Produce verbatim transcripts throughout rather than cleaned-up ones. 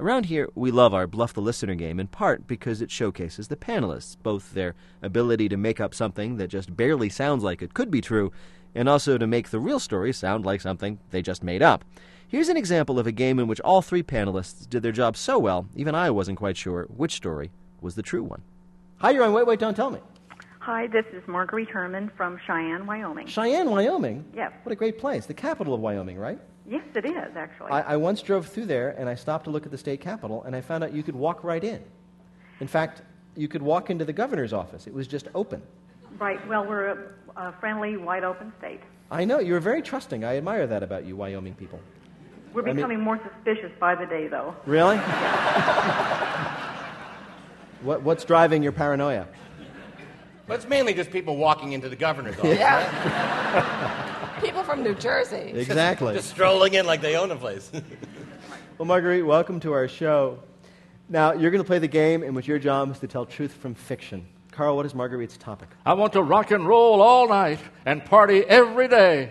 Around here, we love our Bluff the Listener game, in part because it showcases the panelists, both their ability to make up something that just barely sounds like it could be true, and also to make the real story sound like something they just made up. Here's an example of a game in which all three panelists did their job so well, even I wasn't quite sure which story was the true one. Hi, you're on Wait, Wait, Don't Tell Me. Hi, this is Marguerite Herman from Cheyenne, Wyoming. Cheyenne, Wyoming? Yes. What a great place. The capital of Wyoming, right? Yes, it is, actually. I, I once drove through there, and I stopped to look at the state capitol, and I found out you could walk right in. In fact, you could walk into the governor's office. It was just open. Right. Well, we're a, a friendly, wide-open state. I know. You're very trusting. I admire that about you, Wyoming people. We're I becoming mean, more suspicious by the day, though. Really? what, what's driving your paranoia? Well, it's mainly just people walking into the governor's office. Yeah. People from New Jersey. Exactly. Just strolling in like they own the place. Well, Marguerite, welcome to our show. Now, you're going to play the game in which your job is to tell truth from fiction. Carl, what is Marguerite's topic? I want to rock and roll all night and party every day.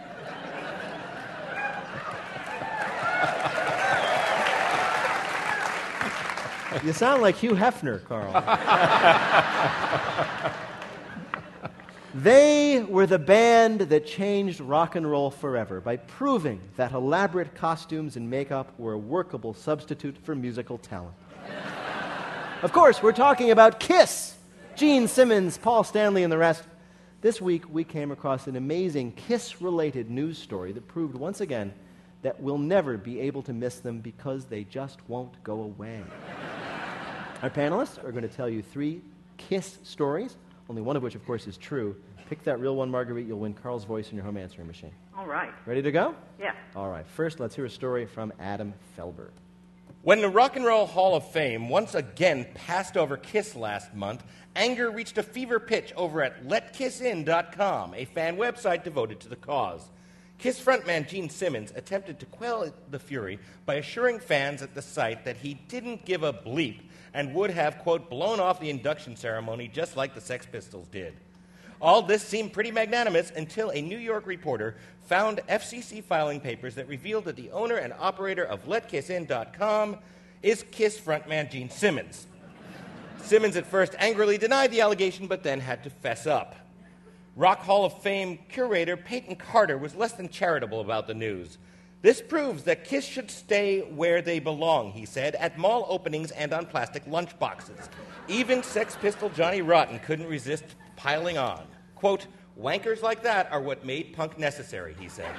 You sound like Hugh Hefner, Carl. They were the band that changed rock and roll forever by proving that elaborate costumes and makeup were a workable substitute for musical talent. Of course, we're talking about Kiss. Gene Simmons, Paul Stanley, and the rest. This week, we came across an amazing Kiss-related news story that proved once again that we'll never be able to miss them because they just won't go away. Our panelists are going to tell you three Kiss stories, only one of which, of course, is true. Pick that real one, Marguerite. You'll win Carl's voice in your home answering machine. All right. Ready to go? Yeah. All right. First, let's hear a story from Adam Felber. When the Rock and Roll Hall of Fame once again passed over Kiss last month, anger reached a fever pitch over at let kiss in dot com, a fan website devoted to the cause. Kiss frontman Gene Simmons attempted to quell the fury by assuring fans at the site that he didn't give a bleep and would have, quote, blown off the induction ceremony just like the Sex Pistols did. All this seemed pretty magnanimous until a New York reporter found F C C filing papers that revealed that the owner and operator of let kiss in dot com is Kiss frontman Gene Simmons. Simmons at first angrily denied the allegation, but then had to fess up. Rock Hall of Fame curator Peyton Carter was less than charitable about the news. This proves that Kiss should stay where they belong, he said, at mall openings and on plastic lunchboxes. Even Sex Pistol Johnny Rotten couldn't resist piling on. Quote, wankers like that are what made punk necessary, he said.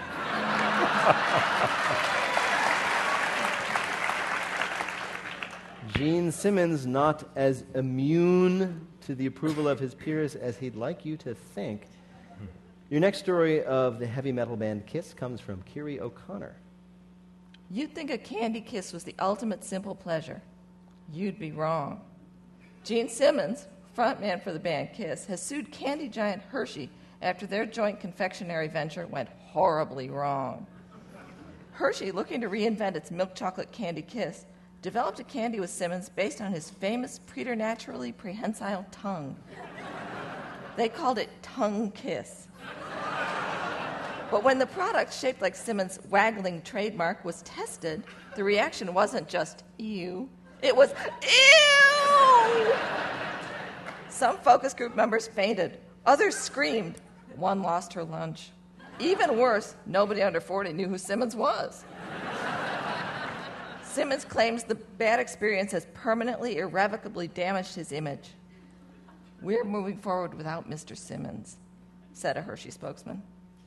Gene Simmons not as immune to the approval of his peers as he'd like you to think. Your next story of the heavy metal band Kiss comes from Kiri O'Connor. You'd think a candy kiss was the ultimate simple pleasure. You'd be wrong. Gene Simmons, frontman for the band Kiss, has sued candy giant Hershey after their joint confectionery venture went horribly wrong. Hershey, looking to reinvent its milk chocolate candy Kiss, developed a candy with Simmons based on his famous preternaturally prehensile tongue. They called it Tongue Kiss. But when the product, shaped like Simmons' waggling trademark, was tested, the reaction wasn't just ew, it was ew! Some focus group members fainted, others screamed, one lost her lunch. Even worse, nobody under forty knew who Simmons was. Simmons claims the bad experience has permanently, irrevocably damaged his image. We're moving forward without Mister Simmons, said a Hershey spokesman.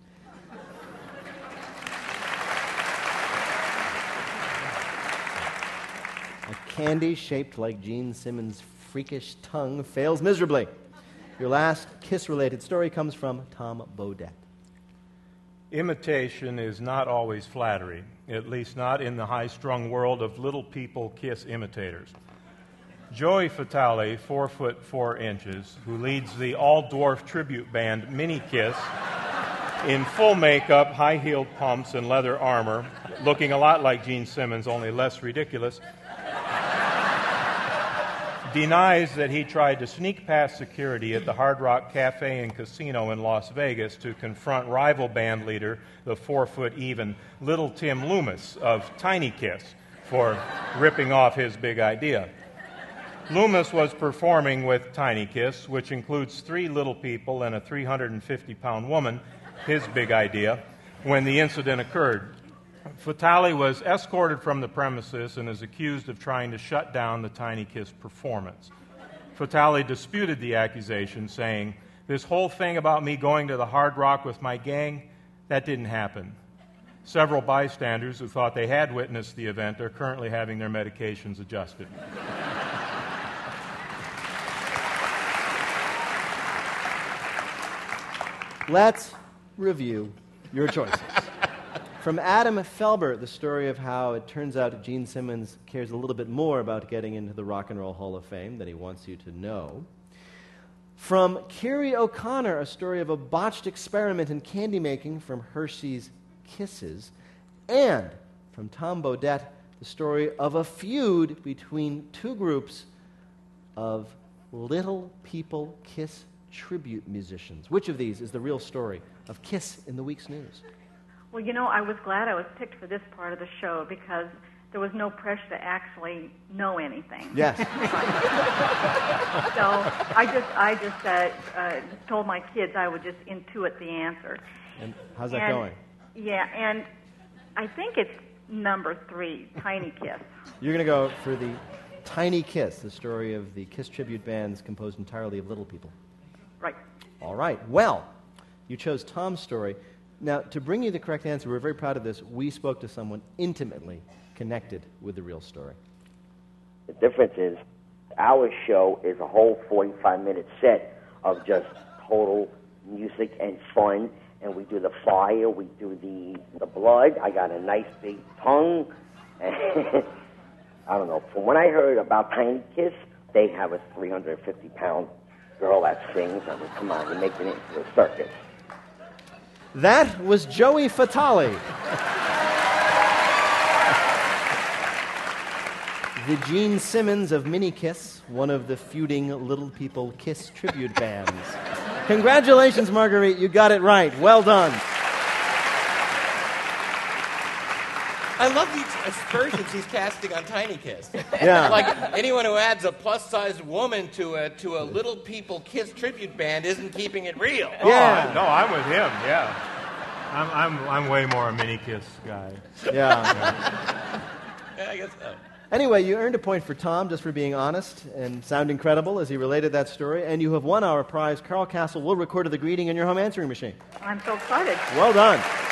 A candy shaped like Gene Simmons' freakish tongue fails miserably. Your last Kiss-related story comes from Tom Bodett. Imitation is not always flattery, at least not in the high-strung world of little people Kiss imitators. Joey Fatale, four foot four inches, who leads the all-dwarf tribute band Mini Kiss, in full makeup, high-heeled pumps, and leather armor, looking a lot like Gene Simmons, only less ridiculous, denies that he tried to sneak past security at the Hard Rock Cafe and Casino in Las Vegas to confront rival band leader, the four-foot-even Little Tim Loomis of Tiny Kiss, for ripping off his big idea. Loomis was performing with Tiny Kiss, which includes three little people and a three hundred fifty pound woman, his big idea, when the incident occurred. Fatale was escorted from the premises and is accused of trying to shut down the Tiny Kiss performance. Fatale disputed the accusation, saying, "This whole thing about me going to the Hard Rock with my gang, that didn't happen." Several bystanders who thought they had witnessed the event are currently having their medications adjusted. Let's review your choices. From Adam Felber, the story of how it turns out Gene Simmons cares a little bit more about getting into the Rock and Roll Hall of Fame than he wants you to know. From Kerry O'Connor, a story of a botched experiment in candy making from Hershey's Kisses. And from Tom Bodett, the story of a feud between two groups of Little People Kiss tribute musicians. Which of these is the real story of Kiss in the week's news? Well, you know, I was glad I was picked for this part of the show because there was no pressure to actually know anything. Yes. So I just, I just uh, uh, told my kids I would just intuit the answer. And how's that and, going? Yeah, and I think it's number three, Tiny Kiss. You're going to go for the Tiny Kiss, the story of the Kiss tribute bands composed entirely of little people. Right. All right. Well, you chose Tom's story. Now, to bring you the correct answer, we're very proud of this. We spoke to someone intimately connected with the real story. The difference is our show is a whole forty-five minute set of just total music and fun. And we do the fire, we do the, the blood. I got a nice big tongue. I don't know. From when I heard about Tiny Kiss, they have a three hundred fifty pound girl that sings. I mean, come on, you're making it into a circus. That was Joey Fatale. The Gene Simmons of Mini Kiss, one of the feuding Little People Kiss tribute bands. Congratulations, Marguerite. You got it right. Well done. I love these aspersions he's casting on Tiny Kiss. Yeah. Like anyone who adds a plus-sized woman to a to a Little People Kiss tribute band isn't keeping it real. Yeah. Oh, no, I'm with him, yeah. I'm, I'm, I'm way more a Mini Kiss guy. Yeah. Yeah, I guess so. Anyway, you earned a point for Tom just for being honest and sounding credible as he related that story, and you have won our prize. Carl Castle will record the greeting in your home answering machine. I'm so excited. Well done.